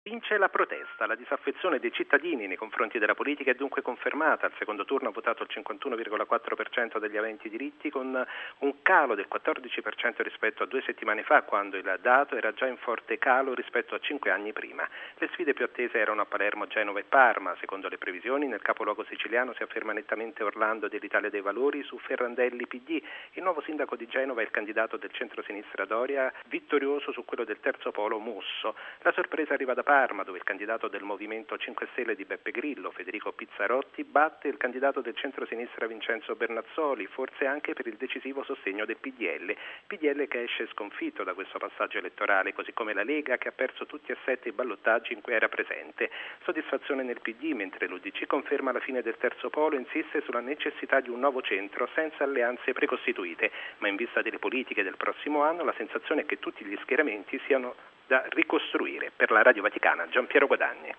Vince la protesta, la disaffezione dei cittadini nei confronti della politica è dunque confermata. Al secondo turno ha votato il 51,4% degli aventi diritti, con un calo del 14% rispetto a 2 settimane fa, quando il dato era già in forte calo rispetto a 5 anni prima. Le sfide più attese erano a Palermo, Genova e Parma. Secondo le previsioni, nel capoluogo siciliano si afferma nettamente Orlando dell'Italia dei Valori su Ferrandelli PD. Il nuovo sindaco di Genova è il candidato del centro-sinistra Doria, vittorioso su quello del terzo polo Musso. La sorpresa arriva da Parma, dove il candidato del Movimento 5 Stelle di Beppe Grillo, Federico Pizzarotti, batte il candidato del centro-sinistra Vincenzo Bernazzoli, forse anche per il decisivo sostegno del PDL che esce sconfitto da questo passaggio elettorale, così come la Lega, che ha perso tutti e 7 i ballottaggi in cui era presente. Soddisfazione nel PD, mentre l'UDC conferma la fine del terzo polo e insiste sulla necessità di un nuovo centro senza alleanze precostituite, ma in vista delle politiche del prossimo anno la sensazione è che tutti gli schieramenti siano da ricostruire. Per la Radio Vaticana, Giampiero Guadagni.